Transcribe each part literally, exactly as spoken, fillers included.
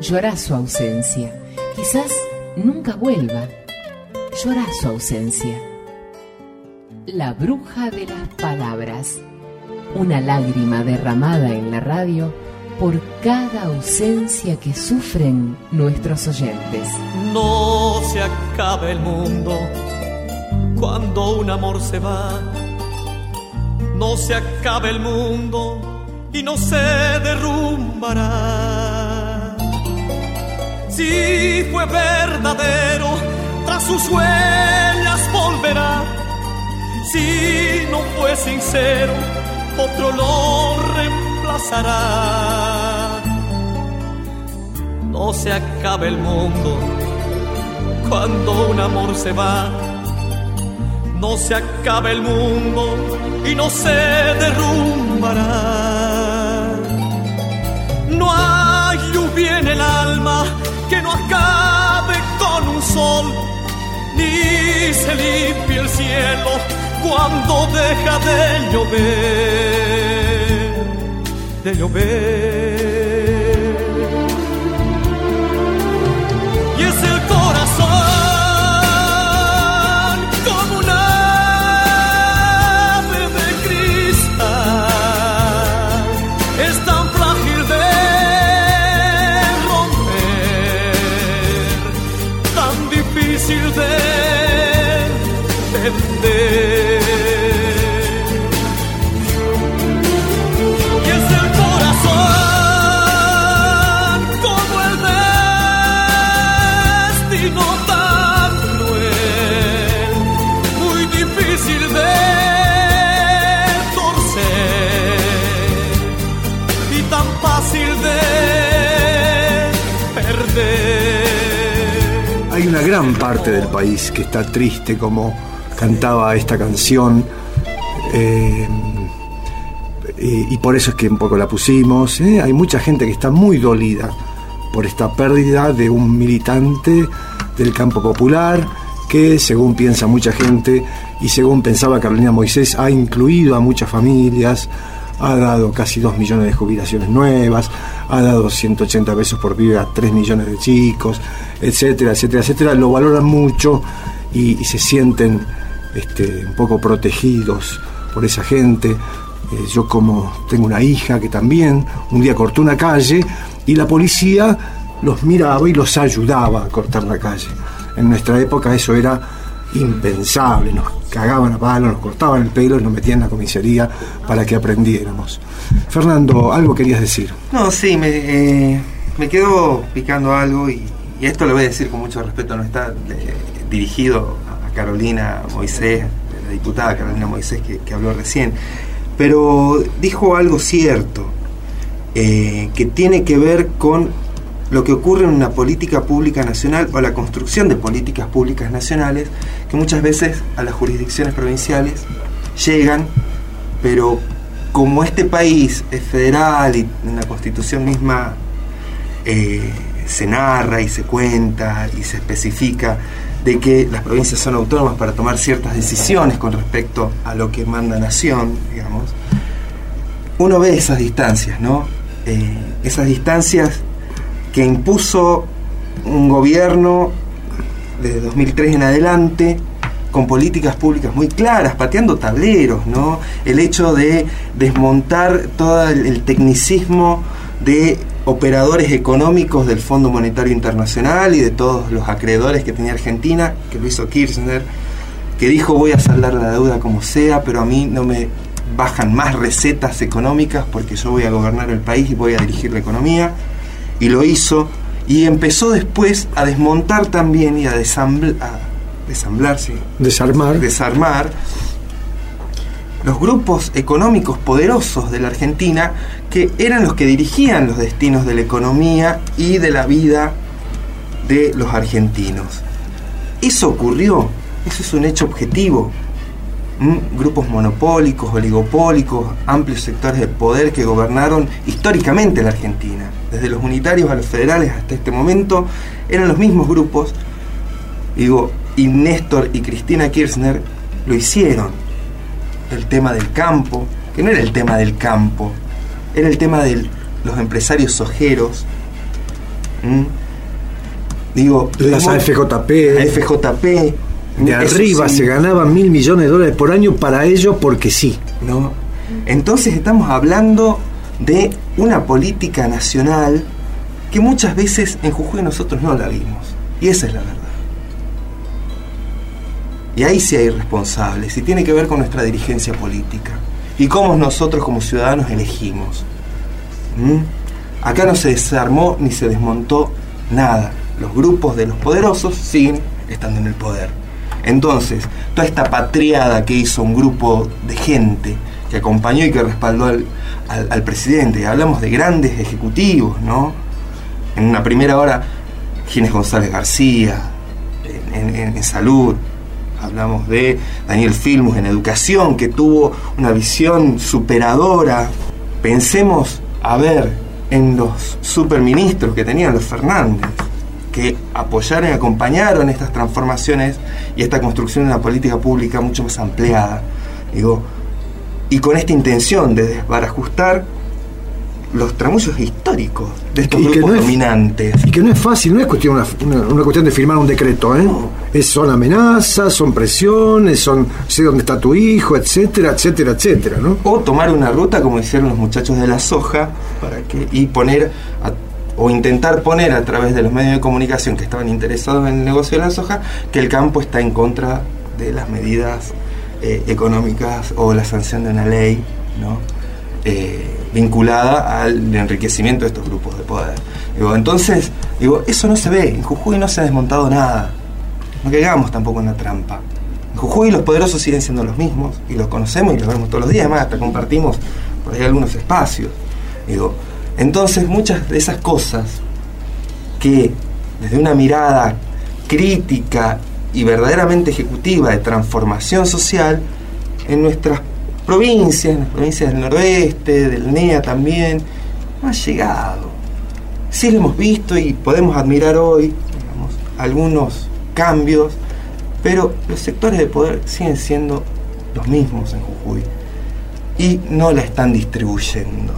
Llorá su ausencia. Quizás nunca vuelva. Llorá su ausencia. La bruja de las palabras. Una lágrima derramada en la radio por cada ausencia que sufren nuestros oyentes. No se acaba el mundo cuando un amor se va. No se acaba el mundo y no se derrumbará. Si fue verdadero, tras sus huellas volverá. Si no fue sincero, otro lo reemplazará. No se acaba el mundo cuando un amor se va. No se acaba el mundo y no se derrumbará. No hay lluvia en el alma que no acabe con un sol, ni se limpie el cielo cuando deja de llover, de llover. Y es el corazón como un ave de cristal, es tan frágil de romper, tan difícil de entender. Hay una gran parte del país que está triste, como cantaba esta canción, eh, y, y por eso es que un poco la pusimos. ¿eh? Hay mucha gente que está muy dolida por esta pérdida de un militante del campo popular que, según piensa mucha gente y según pensaba Carolina Moisés, ha incluido a muchas familias, ha dado casi dos millones de jubilaciones nuevas, ha dado ciento ochenta pesos por pibe a tres millones de chicos, etcétera, etcétera, etcétera. Lo valoran mucho y, y se sienten este, un poco protegidos por esa gente. Eh, yo, como tengo una hija que también un día cortó una calle y la policía los miraba y los ayudaba a cortar la calle. En nuestra época eso era impensable, nos cagaban a palo, nos cortaban el pelo y nos metían en la comisaría para que aprendiéramos. Fernando, ¿algo querías decir? No, sí, me, eh, me quedó picando algo y, y esto lo voy a decir con mucho respeto, no está eh, dirigido a Carolina Moisés, la diputada Carolina Moisés que, que habló recién, pero dijo algo cierto, eh, que tiene que ver con lo que ocurre en una política pública nacional o la construcción de políticas públicas nacionales, que muchas veces a las jurisdicciones provinciales llegan, pero como este país es federal y en la Constitución misma eh, se narra y se cuenta y se especifica de que las provincias son autónomas para tomar ciertas decisiones con respecto a lo que manda nación, digamos, uno ve esas distancias, ¿no? Eh, esas distancias que impuso un gobierno desde dos mil tres en adelante, con políticas públicas muy claras, pateando tableros, ¿no? El hecho de desmontar todo el, el tecnicismo de operadores económicos del Fondo Monetario Internacional y de todos los acreedores que tenía Argentina, que lo hizo Kirchner, que dijo: voy a saldar la deuda como sea, pero a mí no me bajan más recetas económicas porque yo voy a gobernar el país y voy a dirigir la economía. Y lo hizo, y empezó después a desmontar también y a desamblar, a desamblar, sí, desarmar. desarmar los grupos económicos poderosos de la Argentina, que eran los que dirigían los destinos de la economía y de la vida de los argentinos. Eso ocurrió, eso es un hecho objetivo. ¿Mm? Grupos monopólicos, oligopólicos, amplios sectores de poder que gobernaron históricamente la Argentina, desde los unitarios a los federales hasta este momento, eran los mismos grupos. Digo, y Néstor y Cristina Kirchner lo hicieron. El tema del campo, que no era el tema del campo, era el tema de los empresarios sojeros ¿Mm? Digo, las A F J P, A F J P de arriba sí. Se ganaban mil millones de dólares por año para ellos porque sí, ¿no? Entonces estamos hablando de una política nacional que muchas veces en Jujuy nosotros no la vimos, y esa es la verdad. Y ahí sí hay responsables, y tiene que ver con nuestra dirigencia política y cómo nosotros como ciudadanos elegimos. ¿Mm? Acá no se desarmó ni se desmontó nada. Los grupos de los poderosos siguen estando en el poder. Entonces, toda esta patriada que hizo un grupo de gente que acompañó y que respaldó al, al, al presidente, hablamos de grandes ejecutivos, ¿no? En una primera hora, Ginés González García, en, en, en salud, hablamos de Daniel Filmus en educación, que tuvo una visión superadora. Pensemos, a ver, en los superministros que tenían los Fernández, que apoyaron y acompañaron estas transformaciones y esta construcción de una política pública mucho más ampliada. Digo, y con esta intención de desbarajustar los tramullos históricos de estos y grupos no es, dominantes. Y que no es fácil, no es cuestión una, una, una cuestión de firmar un decreto, ¿eh? No. Es, son amenazas, son presiones, son sé dónde está tu hijo, etcétera, etcétera, etcétera, ¿no? O tomar una ruta como hicieron los muchachos de la soja para que, y poner a, o intentar poner a través de los medios de comunicación que estaban interesados en el negocio de la soja que el campo está en contra de las medidas eh, económicas o la sanción de una ley, ¿no? Eh, vinculada al enriquecimiento de estos grupos de poder. Digo, entonces, digo, eso no se ve. En Jujuy no se ha desmontado nada. No caigamos tampoco en la trampa. En Jujuy los poderosos siguen siendo los mismos y los conocemos y los vemos todos los días, además hasta compartimos por ahí algunos espacios. Digo, entonces muchas de esas cosas que desde una mirada crítica y verdaderamente ejecutiva de transformación social en nuestras provincias, en las provincias del noroeste, del N E A también, no ha llegado. Sí lo hemos visto y podemos admirar hoy, digamos, algunos cambios, pero los sectores de poder siguen siendo los mismos en Jujuy y no la están distribuyendo.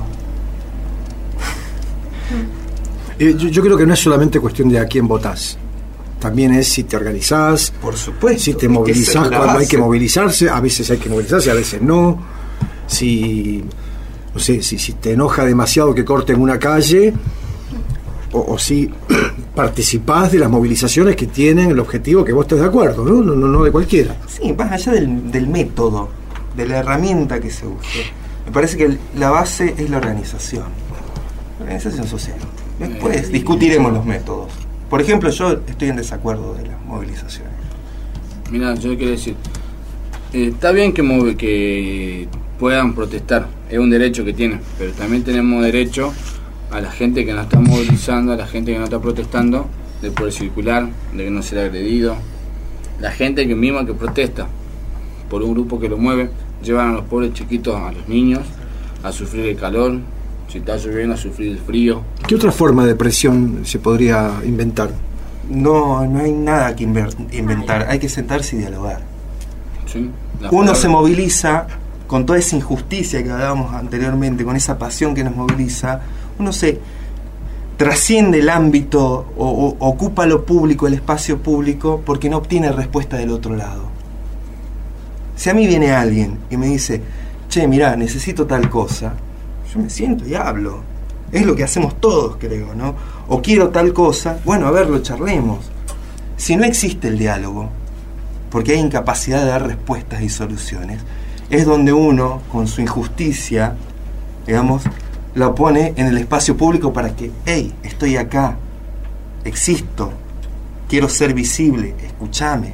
Eh, yo, yo creo que no es solamente cuestión de a quién votás. También es si te organizás, por supuesto, si te movilizás cuando base. Hay que movilizarse, a veces hay que movilizarse, a veces no. Si, no sé, si, si te enoja demasiado que corten una calle, o, o si participás de las movilizaciones que tienen el objetivo que vos estés de acuerdo, ¿no? No, no, no de cualquiera. Sí, más allá del, del método, de la herramienta que se use. Me parece que la base es la organización, la organización social. Después discutiremos los métodos. Por ejemplo, yo estoy en desacuerdo de las movilizaciones. Mira, yo quiero decir, eh, está bien que, move, que puedan protestar, es un derecho que tienen, pero también tenemos derecho a la gente que no está movilizando, a la gente que no está protestando, de poder circular, de que no ser agredido. La gente que misma que protesta por un grupo que lo mueve, llevan a los pobres chiquitos, a los niños, a sufrir el calor. Si está lloviendo, a sufrir el frío. ¿Qué otra forma de presión se podría inventar? No, no hay nada que inventar. Hay que sentarse y dialogar. ¿Sí? Uno palabras. Se moviliza con toda esa injusticia que hablábamos anteriormente, con esa pasión que nos moviliza. Uno se trasciende el ámbito o, o ocupa lo público, el espacio público, porque no obtiene respuesta del otro lado. Si a mí viene alguien y me dice, che, mirá, necesito tal cosa, yo me siento y hablo. Es lo que hacemos todos, creo, ¿no? O quiero tal cosa, bueno, a ver, lo charlemos. Si no existe el diálogo, porque hay incapacidad de dar respuestas y soluciones, es donde uno, con su injusticia, digamos, la pone en el espacio público para que, hey, estoy acá, existo, quiero ser visible, escúchame.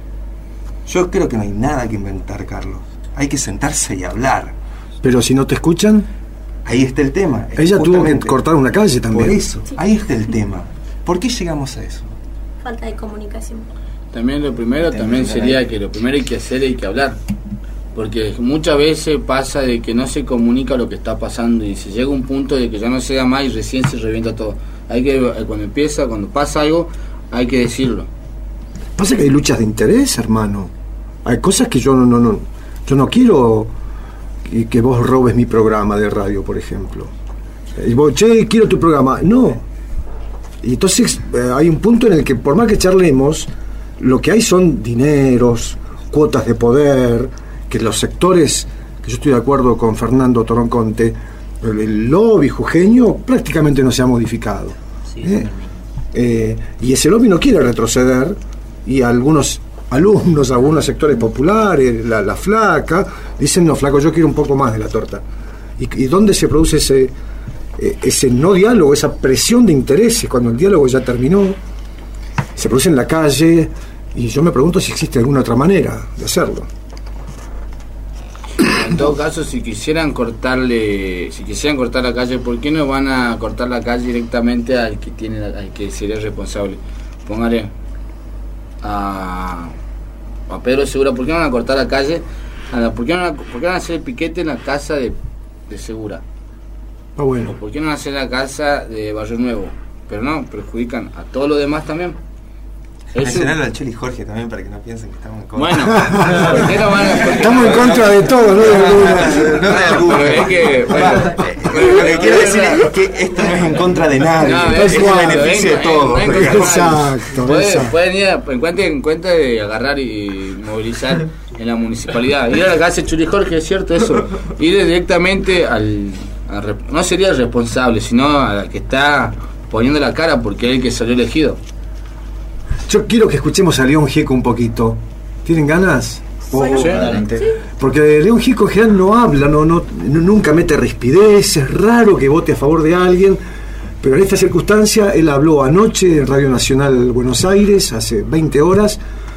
Yo creo que no hay nada que inventar, Carlos. Hay que sentarse y hablar. Pero si no te escuchan... Ahí está el tema. Ella tuvo que cortar una calle también. Por eso, sí. Ahí está el tema. ¿Por qué llegamos a eso? Falta de comunicación. También lo primero también sería que lo primero hay que hacer hay que hablar. Porque muchas veces pasa de que no se comunica lo que está pasando y se llega a un punto de que ya no se da más y recién se revienta todo. Hay que, cuando empieza, cuando pasa algo, hay que decirlo. Pasa que hay luchas de interés, hermano. Hay cosas que yo no, no, no, yo no quiero... y que vos robes mi programa de radio, por ejemplo. Y vos, che, quiero tu programa. No. Y entonces eh, hay un punto en el que, por más que charlemos, lo que hay son dineros, cuotas de poder, que los sectores, que yo estoy de acuerdo con Fernando Toronconte, el, el lobby jujeño prácticamente no se ha modificado. Sí, ¿eh? Eh, y ese lobby no quiere retroceder, y algunos alumnos, algunos sectores populares, la, la flaca, dicen, no, flaco, yo quiero un poco más de la torta. ¿Y, y dónde se produce ese, eh, ese no diálogo, esa presión de intereses, cuando el diálogo ya terminó? Se produce en la calle, y yo me pregunto si existe alguna otra manera de hacerlo. En todo caso, si quisieran cortarle, si quisieran cortar la calle, ¿por qué no van a cortar la calle directamente al que tiene, al que sería responsable? Póngale a, a Pedro Segura, ¿por qué no van a cortar la calle? A la, ¿por, qué no van a, ¿Por qué van a hacer el piquete en la casa de, de Segura? Ah, bueno. ¿Por qué no van a hacer la casa de Barrio Nuevo? Pero no, perjudican a todos los demás también. Mencionarlo al Choli Jorge también para que no piensen que estamos en contra. Bueno, ¿por qué no van a, porque, estamos en contra de todo, no de alguno. No de alguno. Es que, bueno, Lo que quiero decir es que esto no es en contra de nadie, No, es en venga, beneficio de venga, todos. venga, venga. Exacto, Pueden, exacto. pueden ir a, en, cuenta, en cuenta de agarrar y movilizar en la municipalidad. Ir a la casa de Chuli Jorge, es cierto eso. Ir directamente al, al. No sería el responsable, sino al que está poniendo la cara porque es el que salió elegido. Yo quiero que escuchemos a León Gieco un poquito. ¿Tienen ganas? O- Sí. Porque León Gieco en general no habla, no, no, no- nunca mete rispidez, es raro que vote a favor de alguien, pero en esta circunstancia él habló anoche en Radio Nacional Buenos Aires, hace veinte horas,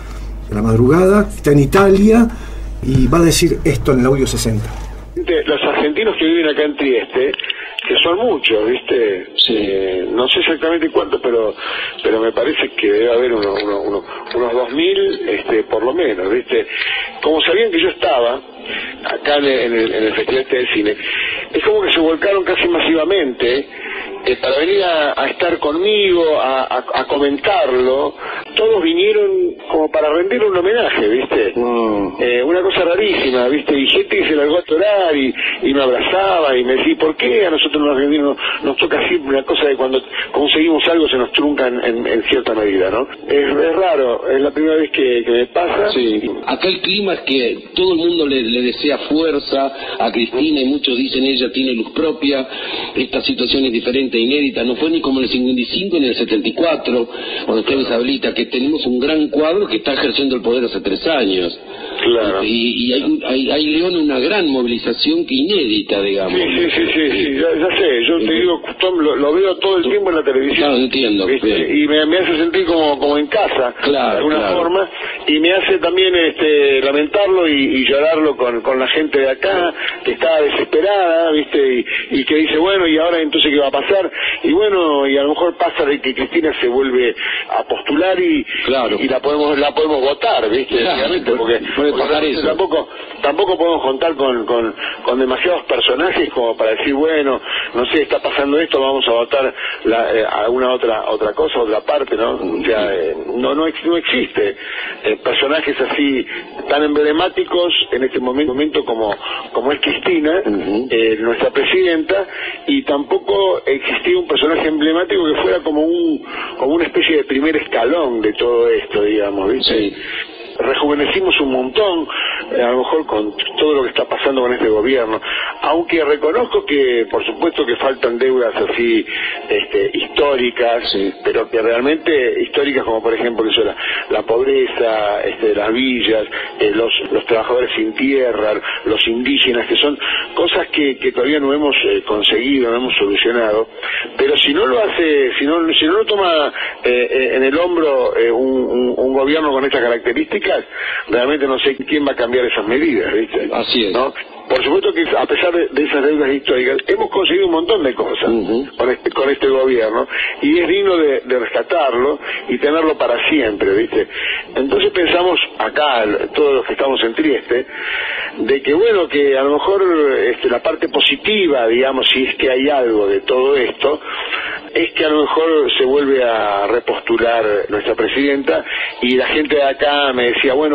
en la madrugada, está en Italia, y va a decir esto en el audio sesenta. Los argentinos que viven acá en Trieste, que son muchos, ¿viste? Eh, no sé exactamente cuántos, pero pero me parece que debe haber uno, uno, uno, unos dos mil, este, por lo menos, ¿viste? Como sabían que yo estaba acá en el, en el, en el Festival este de Cine, es como que se volcaron casi masivamente eh, para venir a, a estar conmigo, a, a, a comentarlo. Todos vinieron como para rendirle un homenaje, ¿viste? Mm. Eh, una cosa rarísima, ¿viste? Y gente que se largó a torar y, y me abrazaba y me decía, ¿por qué a nosotros los argentinos nos, nos toca siempre una cosa de cuando conseguimos algo se nos trunca en, en, en cierta medida, ¿no? Es, es raro, es la primera vez que, que me pasa. Sí. Acá el clima es que todo el mundo le, le desea fuerza a Cristina y muchos dicen ella tiene luz propia. Esta situación es diferente, inédita, no fue ni como en el cincuenta y cinco ni en el setenta y cuatro, cuando estaba Isabelita, que tenemos un gran cuadro que está ejerciendo el poder hace tres años. Claro. Y, y hay, hay, hay, León, una gran movilización que inédita, digamos. Sí, sí, sí, sí, sí, ya, ya sé, yo te digo, Tom, lo, lo veo todo el tiempo en la televisión. Claro, entiendo. ¿Viste? Bien. Y me, me hace sentir como, como en casa, Claro, de alguna claro. forma, y me hace también este, lamentarlo y, y llorarlo con, con la gente de acá, que está desesperada, ¿viste? Y, y que dice, bueno, ¿y ahora entonces qué va a pasar? Y bueno, y a lo mejor pasa de que Cristina se vuelve a postular y, Claro. y la podemos la podemos votar, ¿viste? Claro, Obviamente, porque, puede porque pasar realmente eso. tampoco tampoco podemos contar con, con, con demasiados personajes como para decir, bueno, no sé, está pasando esto, vamos a votar la, eh, alguna otra otra cosa, otra parte, ¿no? O sea, eh, no, no, ex- no existe eh, personajes así tan emblemáticos en este momento, momento como, como es Cristina, Ujú. eh, nuestra presidenta, y tampoco existía un personaje emblemático que fuera como un como una especie de primer escalón de todo esto, digamos, ¿viste? Sí. Rejuvenecimos un montón, eh, a lo mejor con todo lo que está pasando con este gobierno, aunque reconozco que por supuesto que faltan deudas así este, históricas, Sí. pero que realmente históricas, como por ejemplo eso, la, la pobreza este, de las villas, eh, los, los trabajadores sin tierra, los indígenas, que son cosas que, que todavía no hemos eh, conseguido, no hemos solucionado, pero si no lo hace, si no, si no lo toma eh, eh, en el hombro eh, un, un, un gobierno con estas características, realmente no sé quién va a cambiar esas medidas, ¿viste? Así es. ¿No? Por supuesto que a pesar de, de esas deudas históricas, hemos conseguido un montón de cosas Ujú. con, este, con este gobierno, y es digno de, de rescatarlo y tenerlo para siempre, ¿viste? Entonces pensamos acá, todos los que estamos en Trieste, de que bueno, que a lo mejor este, la parte positiva, digamos, si es que hay algo de todo esto, es que a lo mejor se vuelve a repostular nuestra presidenta, y la gente de acá me decía, bueno,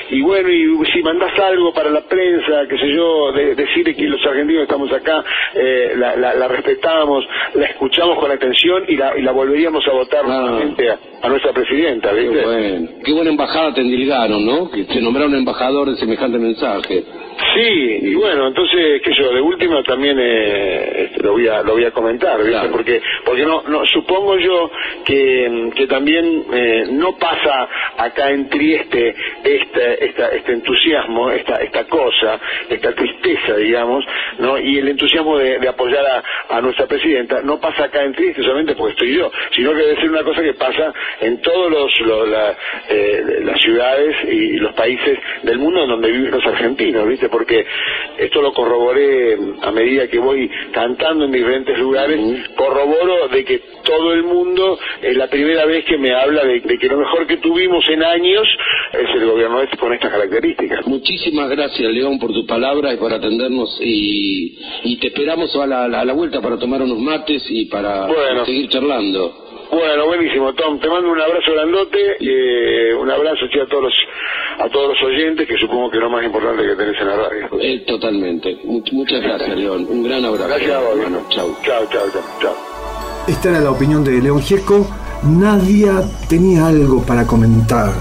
y bueno, y si mandás algo para la prensa, qué sé yo, de, decirle que los argentinos estamos acá, eh, la, la, la respetamos, la escuchamos con atención y la, y la volveríamos a votar nuevamente ah. a, a nuestra presidenta, ¿viste? Qué, bueno. Qué buena embajada te endilgaron, ¿no? Que se nombraron embajador de semejante mensaje. Sí, y bueno, entonces, qué sé yo, de última también eh, este, lo voy a lo voy a comentar, ¿viste? Claro. Porque porque no no supongo yo que, que también eh, no pasa acá en Trieste este esta, este entusiasmo, esta esta cosa, esta tristeza, digamos, ¿no? Y el entusiasmo de, de apoyar a, a nuestra presidenta no pasa acá en Trieste solamente porque estoy yo, sino que debe ser una cosa que pasa en todos los, los la, eh, las ciudades y los países del mundo donde viven los argentinos, ¿viste? Porque esto lo corroboré a medida que voy cantando en diferentes lugares, uh-huh. corroboro de que todo el mundo es la primera vez que me habla de, de que lo mejor que tuvimos en años es el gobierno este con estas características. Muchísimas gracias, León, por tu palabra y por atendernos, y, y te esperamos a la, a la vuelta para tomar unos mates y para bueno. seguir charlando. Bueno, buenísimo, Tom, te mando un abrazo grandote, eh, un abrazo sí, a todos los a todos los oyentes, que supongo que es lo más importante que tenés en la radio. Eh, totalmente. Much, muchas gracias, León. Un gran abrazo. Gracias a vos, hermano. Chau. Chau, chau, chau, chau. Esta era la opinión de León Gieco. Nadia tenía algo para comentar.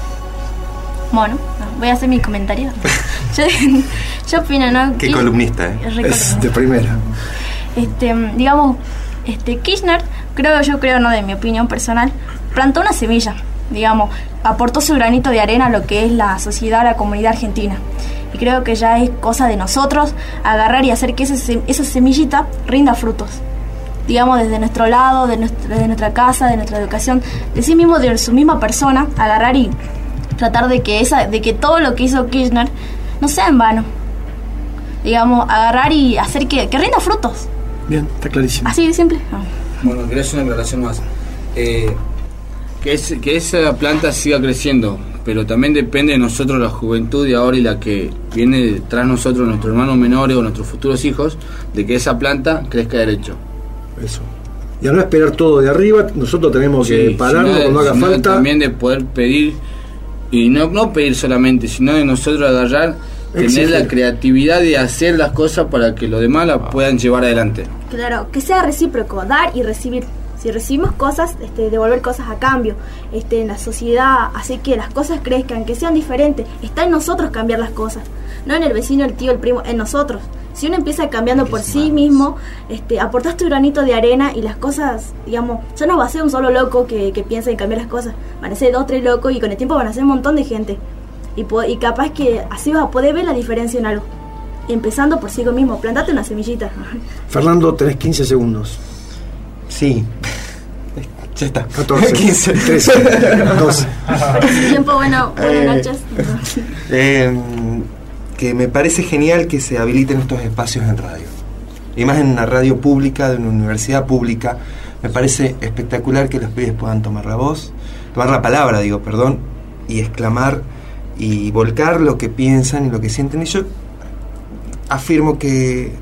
Bueno, voy a hacer mi comentario. yo, yo opino, ¿no? Qué columnista, ¿eh? Es de primera. Este, digamos, este Kirchner, creo yo creo, no de mi opinión personal, plantó una semilla, digamos, aportó su granito de arena a lo que es la sociedad, la comunidad argentina. Y creo que ya es cosa de nosotros agarrar y hacer que ese, esa semillita rinda frutos. Digamos, desde nuestro lado, de nuestra, desde nuestra casa, de nuestra educación, de sí mismo, de su misma persona, agarrar y tratar de que esa, de que todo lo que hizo Kirchner no sea en vano. Digamos, agarrar y hacer que, que rinda frutos. Bien, está clarísimo. Así de simple. Oh. Bueno, quería hacer una aclaración más. Eh, que, es, que esa planta siga creciendo, pero también depende de nosotros, la juventud de ahora y la que viene tras nosotros, nuestros hermanos menores o nuestros futuros hijos, de que esa planta crezca derecho. Eso. Y a no esperar todo de arriba, nosotros tenemos sí, que pararnos cuando haga falta. También de poder pedir, y no, no pedir solamente, sino de nosotros agarrar, tener Exigir. la creatividad de hacer las cosas para que los demás las puedan llevar adelante. Claro, que sea recíproco, dar y recibir. Si recibimos cosas, este, devolver cosas a cambio, este, en la sociedad, hacer que las cosas crezcan, que sean diferentes. Está en nosotros cambiar las cosas, no en el vecino, el tío, el primo, en nosotros. Si uno empieza cambiando por sí mismo, este, aportás tu granito de arena y las cosas, digamos, ya no va a ser un solo loco que, que piensa en cambiar las cosas, van a ser dos, tres locos y con el tiempo van a ser un montón de gente. Y, y capaz que así vas a poder ver la diferencia en algo. Empezando por sí mismo, plantate una semillita. Fernando, tenés quince segundos. Sí. Ya está. catorce, quince, trece, doce. Tiempo, bueno, buenas eh, noches. Eh, que me parece genial que se habiliten estos espacios en radio. Y más en una radio pública, de una universidad pública. Me parece espectacular que los pibes puedan tomar la voz, tomar la palabra, digo, perdón, y exclamar y volcar lo que piensan y lo que sienten. Y yo afirmo que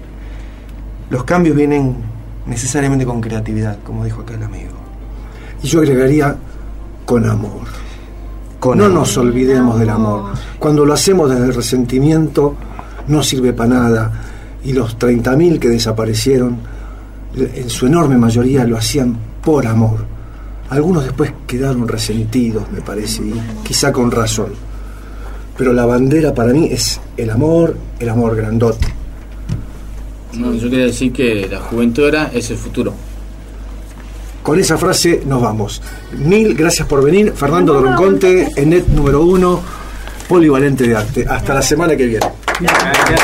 los cambios vienen necesariamente con creatividad, como dijo acá el amigo. Y yo agregaría con amor. Con no amor. nos olvidemos del amor. Cuando lo hacemos desde el resentimiento, no sirve para nada. Y los treinta mil que desaparecieron, en su enorme mayoría lo hacían por amor. Algunos después quedaron resentidos, me parece, y quizá con razón. Pero la bandera para mí es el amor, el amor grandote. No, yo quería decir que la juventud ahora es el futuro. Con esa frase nos vamos. Mil gracias por venir. Fernando Doronconte, ENET número uno, polivalente de arte. Hasta la semana que viene. Gracias.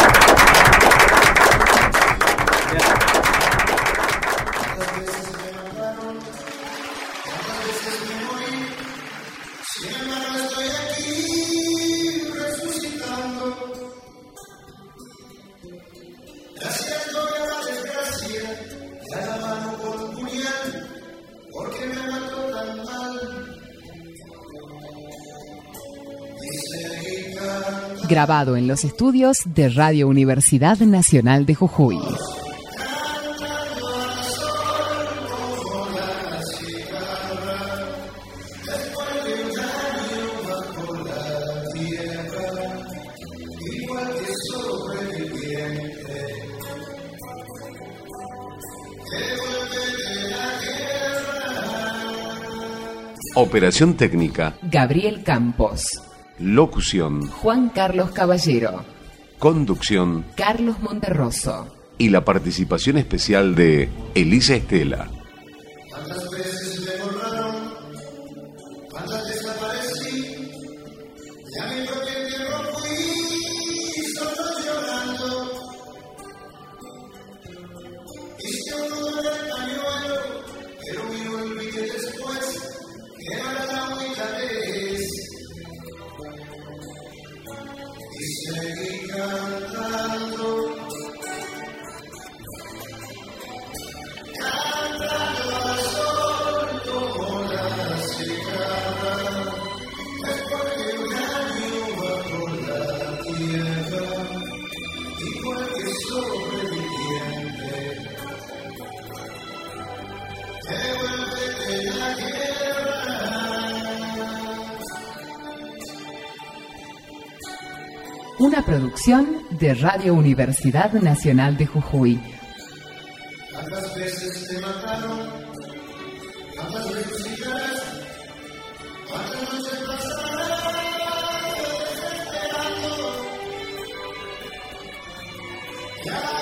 Grabado en los estudios de Radio Universidad Nacional de Jujuy. Tierra Operación técnica, Gabriel Campos. locución, Juan Carlos Caballero. conducción Carlos Monterroso. y la participación especial de Elisa Estela. ¿Cuántas veces me borraron? ¿Cuántas desaparecí? Y a mi propio entierro fui solo llorando. Hice un nudo en el pañuelo, pero me olvidé después que no era la única vez. Y seguí cantando. Una producción de Radio Universidad Nacional de Jujuy. ¿Cuántas veces te mataron? ¿Cuántas resucitarás? ¿Cuántas noches pasarás esperando? Ya